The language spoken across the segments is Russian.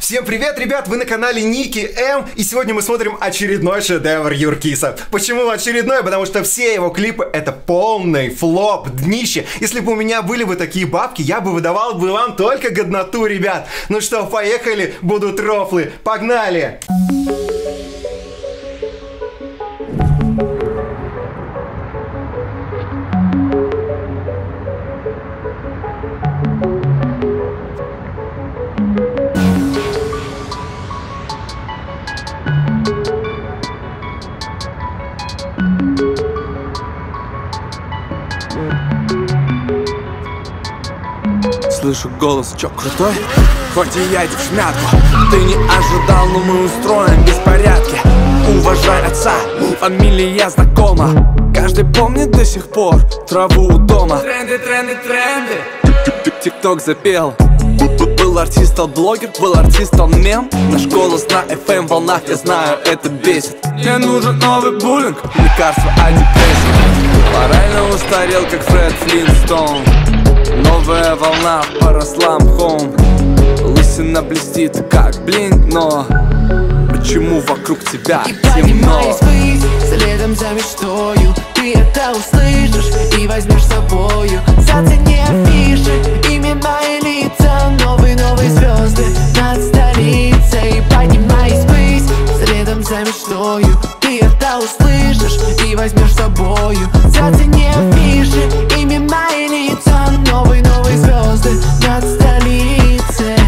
Всем привет, ребят! Вы на канале Ники М, и сегодня мы смотрим очередной шедевр Юркиса. Почему очередной? Потому что все его клипы — это полный флоп, днище. Если бы у меня были бы такие бабки, я бы выдавал бы вам только годноту, ребят. Ну что, поехали, будут рофлы, погнали! Слышу голос, чё, крутой? Хоть и я иди в шмятку. Ты не ожидал, но мы устроим беспорядки. Уважай отца, фамилия знакома. Каждый помнит до сих пор траву у дома. Тренды, тренды, тренды. Тик-ток запел. Был артист, стал блогер, был артист, стал мем. Наш голос на FM волнах, я знаю, это бесит. Мне нужен новый буллинг, лекарство от депрессии. Морально устарел, как Фред Флинстоун. Новая волна поросла мхом. Лысина блестит, как блинк, но почему вокруг тебя темно? И поднимаясь ввысь, следом за мечтою, ты это услышишь и возьмешь с собою. Зацени афиши, имена и лица, новые звезды над столицей. Поднимаясь ввысь, следом за мечтою, ты это услышишь и возьмешь с собою. Зацени афиши, имена и лица, новые звезды над столицей.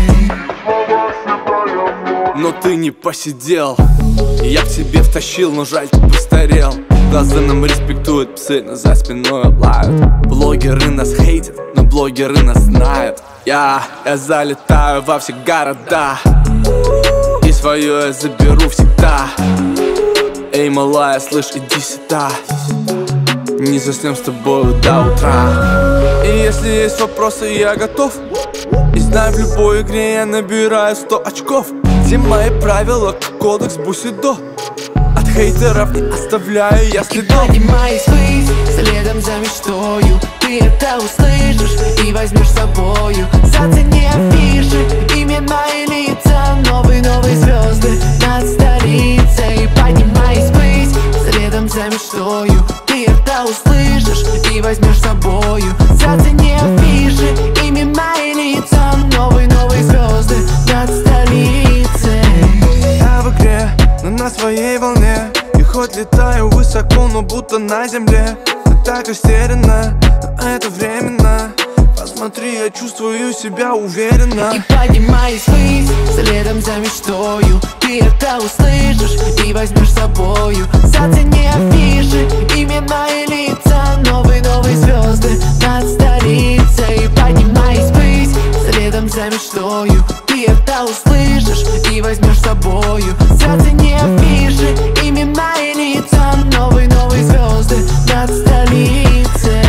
Но ты не посидел, я к тебе втащил, но жаль, ты постарел. Глаза нам респектуют, псы, но за спиной лают. Блогеры нас хейтят, но блогеры нас знают. Я залетаю во все города, и свое я заберу всегда. Эй, малая, слышь, иди сюда, не заснем с тобой до утра. И если есть вопросы, я готов. И знаю, в любой игре я набираю 100 очков. Все мои правила, как кодекс Бусидо. От хейтеров не оставляю я следов. И поднимаясь ввысь, следом за мечтою, ты это услышишь и возьмешь с собою. Зацени афиши, имена и лица, новые звезды над столицей. Поднимаясь ввысь, следом за мечтою, ты это услышишь и возьмешь с собою. Зацени афиши, имена и лица, новые звезды над столицей. Я в игре, но на своей волне. И хоть летаю высоко, но будто на земле. Ты так растеряна, но это временно. Посмотри, я чувствую себя уверенно. И поднимаясь ввысь, следом за мечтою, ты это услышишь и возьмешь с собою. Зацени афиши, имена и лица, новые звезды над столицей. Поднимаясь ввысь, следом за мечтою, ты это услышишь и возьмешь с собою. Зацени афиши, имена и лица, новые звезды над столицей.